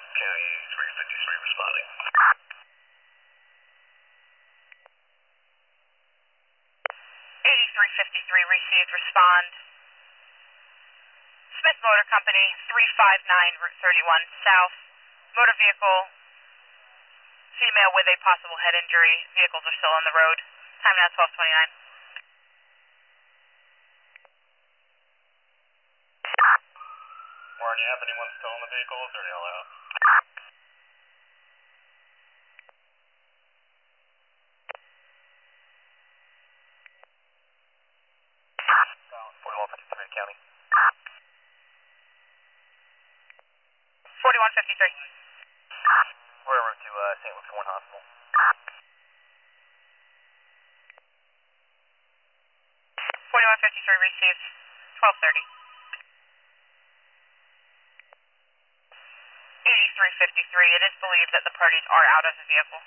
County 353 responding. 8353 received, respond. Smith Motor Company, 359 Route 31 South. Motor vehicle, female with a possible head injury. Vehicles are still on the road. Time now 12:29. Warren, you have anyone still in the vehicles or are they all out? Down 4153 County. 4153. We're over to St. Luke's Warren Hospital. 4153 received, 12:30. 8353, it is believed that the parties are out of the vehicle.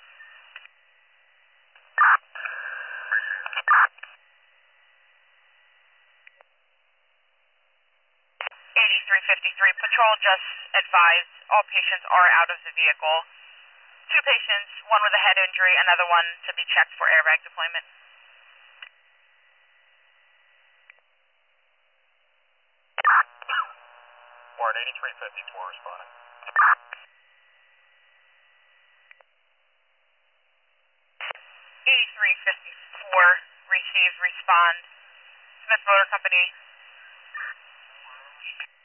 8353, patrol just advised all patients are out of the vehicle. 2 patients, one with a head injury, another one to be checked for airbag deployment. Warren, 8354 responding. 8354 received, respond. Smith Motor Company.